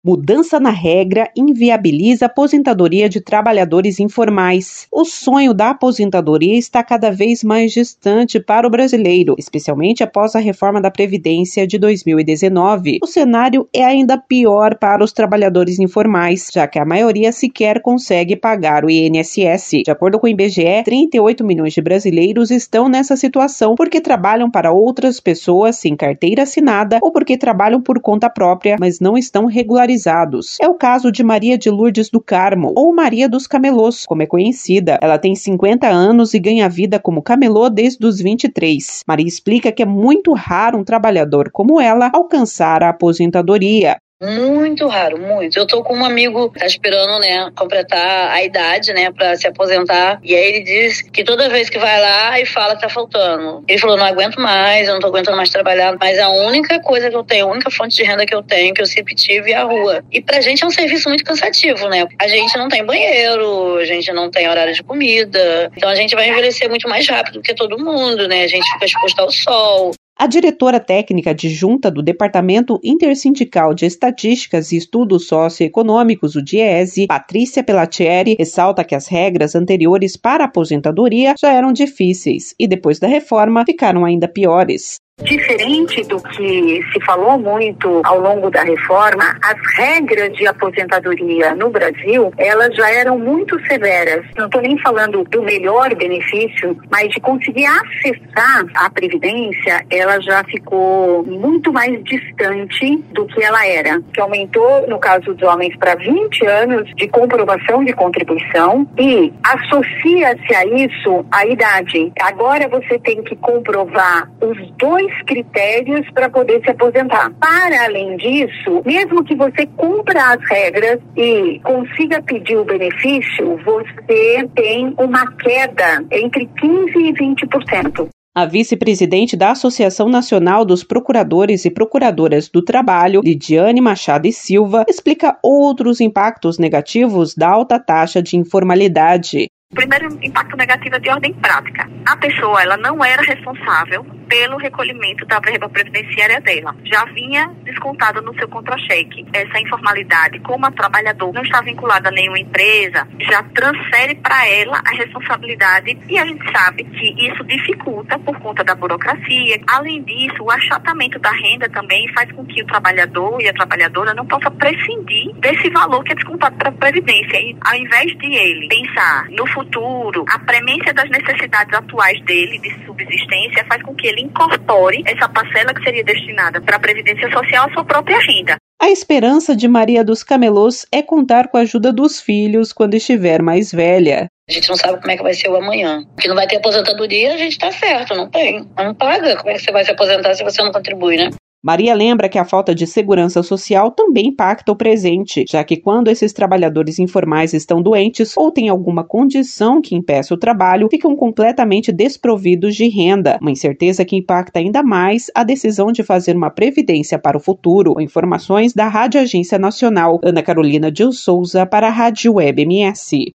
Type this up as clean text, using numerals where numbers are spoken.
Mudança na regra inviabiliza a aposentadoria de trabalhadores informais. O sonho da aposentadoria está cada vez mais distante para o brasileiro, especialmente após a reforma da Previdência de 2019. O cenário é ainda pior para os trabalhadores informais, já que a maioria sequer consegue pagar o INSS. De acordo com o IBGE, 38 milhões de brasileiros estão nessa situação porque trabalham para outras pessoas sem carteira assinada ou porque trabalham por conta própria, mas não estão regularizados. É o caso de Maria de Lourdes do Carmo, ou Maria dos Camelôs, como é conhecida. Ela tem 50 anos e ganha vida como camelô desde os 23. Maria explica que é muito raro um trabalhador como ela alcançar a aposentadoria. Muito raro, muito. Eu tô com um amigo que tá esperando, completar a idade, pra se aposentar. E aí ele diz que toda vez que vai lá e fala que tá faltando. Ele falou, não aguento mais, eu não tô aguentando mais trabalhar. Mas a única coisa que eu tenho, a única fonte de renda que eu tenho, que eu sempre tive, é a rua. E pra gente é um serviço muito cansativo, A gente não tem banheiro, a gente não tem horário de comida. Então a gente vai envelhecer muito mais rápido do que todo mundo, A gente fica exposto ao sol. A diretora técnica adjunta do Departamento Intersindical de Estatísticas e Estudos Socioeconômicos, o DIEESE, Patrícia Pellatieri, ressalta que as regras anteriores para a aposentadoria já eram difíceis e, depois da reforma, ficaram ainda piores. Diferente do que se falou muito ao longo da reforma, as regras de aposentadoria no Brasil, elas já eram muito severas. Não estou nem falando do melhor benefício, mas de conseguir acessar a Previdência, ela já ficou muito mais distante do que ela era. Que aumentou, no caso dos homens, para 20 anos de comprovação de contribuição e associa-se a isso a idade. Agora você tem que comprovar os dois critérios para poder se aposentar. Para além disso, mesmo que você cumpra as regras e consiga pedir o benefício, você tem uma queda entre 15% e 20%. A vice-presidente da Associação Nacional dos Procuradores e Procuradoras do Trabalho, Lidiane Machado e Silva, explica outros impactos negativos da alta taxa de informalidade. O primeiro impacto negativo é de ordem prática. A pessoa, ela não era responsável pelo recolhimento da verba previdenciária dela. Já vinha descontada no seu contra-cheque. Essa informalidade, como a trabalhadora não está vinculada a nenhuma empresa, já transfere para ela a responsabilidade e a gente sabe que isso dificulta por conta da burocracia. Além disso, o achatamento da renda também faz com que o trabalhador e a trabalhadora não possa prescindir desse valor que é descontado para a Previdência. E, ao invés de ele pensar no futuro, a premência das necessidades atuais dele de subsistência faz com que ele incorpore essa parcela que seria destinada para a Previdência Social à sua própria renda. A esperança de Maria dos Camelôs é contar com a ajuda dos filhos quando estiver mais velha. A gente não sabe como é que vai ser o amanhã. Que não vai ter aposentadoria, a gente tá certo, não tem. Não paga. Como é que você vai se aposentar se você não contribui, Maria lembra que a falta de segurança social também impacta o presente, já que quando esses trabalhadores informais estão doentes ou têm alguma condição que impeça o trabalho, ficam completamente desprovidos de renda, uma incerteza que impacta ainda mais a decisão de fazer uma previdência para o futuro. Com informações da Rádio Agência Nacional, Ana Carolina de Souza para a Rádio Web MS.